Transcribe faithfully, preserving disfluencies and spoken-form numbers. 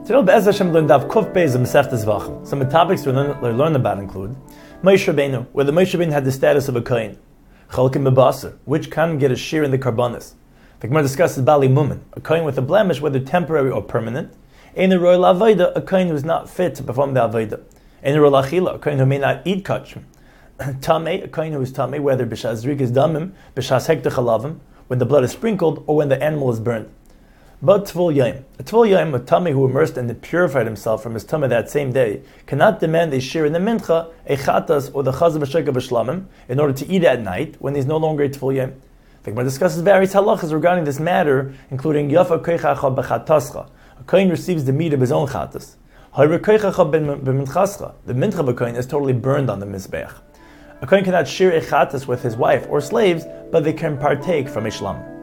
Today, Be'ez Hashem learned Daf Kuf Beis of Masechtas Vachim. Some of the topics we learn, we learn about include Moshe Rabbeinu, where the Moshe Rabbeinu had the status of a kohen. Chalkim Mebaser, which can get a shear in the karbanis. The Gemara discusses Bali Mumin, a kohen with a blemish, whether temporary or permanent. Ein Roy La'Avoda, a kohen who is not fit to perform the Avoda. Ein Roy La'Achila, a kohen who may not eat kachim. Tamei, a kohen who is tamei, whether b'shas zrikas damim, b'shas hekta chalavim, when the blood is sprinkled or when the animal is burned. But Tvul Yom, a Tvul Yom, a Tamei who immersed and purified himself from his Tamei that same day, cannot demand a shir in the Mincha, a Chatas, or the Chazah B'Sheka B'Shlamim, in order to eat at night when he's no longer a Tvul Yom. The Gemara discusses various halachas regarding this matter, including Yafa Koichacha B'Chatascha, a kohen receives the meat of his own Chatas. However, Koichacha B'Minchascha, the Mincha of a kohen is totally burned on the Mizbeach. A kohen cannot shir a Chatas with his wife or slaves, but they can partake from a Shlam.